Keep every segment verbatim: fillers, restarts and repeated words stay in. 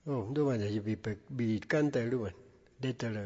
Oh, do man ya bi bi canta do man. De tala.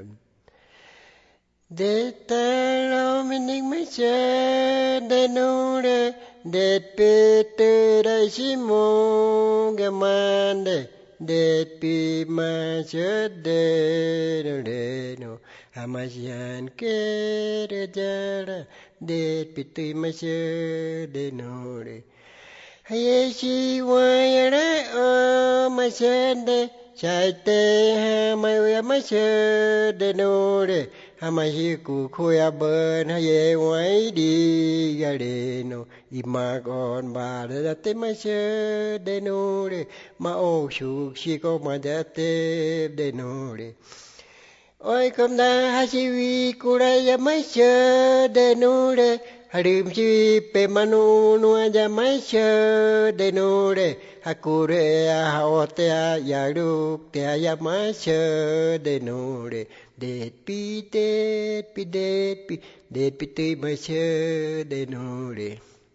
De tala minik me che de no de de pe te da shimo gamande de pi ma che de no de no amasyan ke de jara de pi te ma che de no de hay chi wa re o ma che de chai te ha mai wa ma che de no de hamahi ku khoya ben haye wai di ga de no ima gon ba de te ma che de no de ma o shu shi ko ma de te de no de ôi con da ha chi vi ku ra ya ma che de no de harim chi pe manu nu ya ma che de no de hakure ha o te ya ru te ya ma che de no de de pi de pi de pi de pi te ma che de no de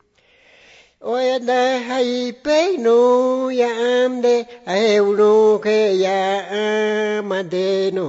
ôi da hay pe nu ya am de ai nu ke ya am de nu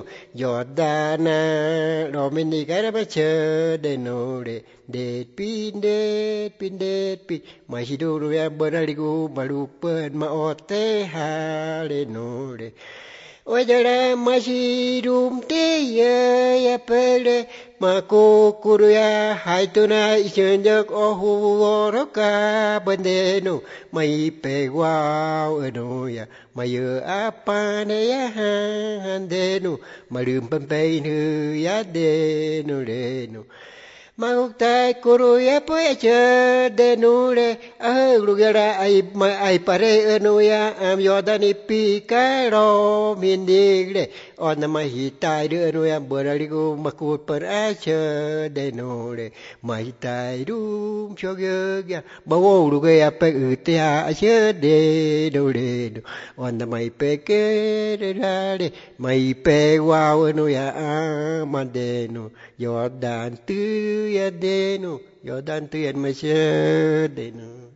Jordana Dominica ma che de no de de pi de pi de pi ma hi do ru ya beraligu baru pen ma o te ha de no de ôi giờ ra mà si rum te ye ya pele mà cô kuria hai tu na ichen jak o hu ro ka bende no mai pe wow e no ya mai ye apa ne ya han de no mà rum pen pe nu ya de no de no Maguktai kuru ya po ya che de nure ah lugera ai ai pare enu ya am yodani pi ka ro min digle on ma hi tai de enu ya berali ku makut per a che de nure mai tai dum cho ge ya bawo luge ya pe u te a che de do de on mai pe ke de ra de mai pe wa enu ya a ma de no yo dan tu ya de no yo dan tu ya ma che de no